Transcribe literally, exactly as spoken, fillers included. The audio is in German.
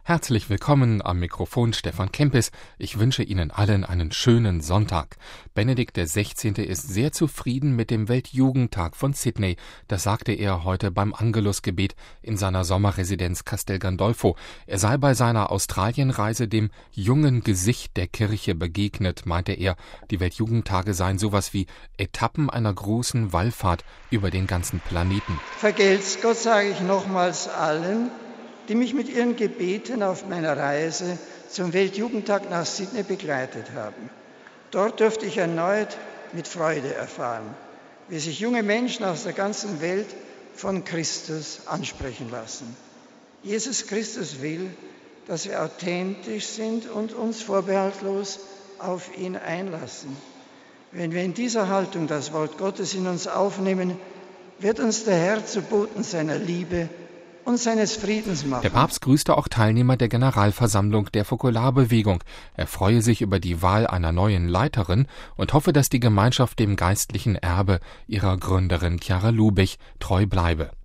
Herzlich willkommen am Mikrofon Stefan Kempis. Ich wünsche Ihnen allen einen schönen Sonntag. Benedikt der Sechzehnte ist sehr zufrieden mit dem Weltjugendtag von Sydney. Das sagte er heute beim Angelusgebet in seiner Sommerresidenz Castel Gandolfo. Er sei bei seiner Australienreise dem jungen Gesicht der Kirche begegnet, meinte er. Die Weltjugendtage seien sowas wie Etappen einer großen Wallfahrt über den ganzen Planeten. Vergelt's Gott, sage ich nochmals allen, die mich mit ihren Gebeten auf meiner Reise zum Weltjugendtag nach Sydney begleitet haben. Dort durfte ich erneut mit Freude erfahren, wie sich junge Menschen aus der ganzen Welt von Christus ansprechen lassen. Jesus Christus will, dass wir authentisch sind und uns vorbehaltlos auf ihn einlassen. Wenn wir in dieser Haltung das Wort Gottes in uns aufnehmen, wird uns der Herr zu Boten seiner Liebe und seines Friedens machen. Der Papst grüßte auch Teilnehmer der Generalversammlung der Fokularbewegung. Er freue sich über die Wahl einer neuen Leiterin und hoffe, dass die Gemeinschaft dem geistlichen Erbe ihrer Gründerin Chiara Lubich treu bleibe.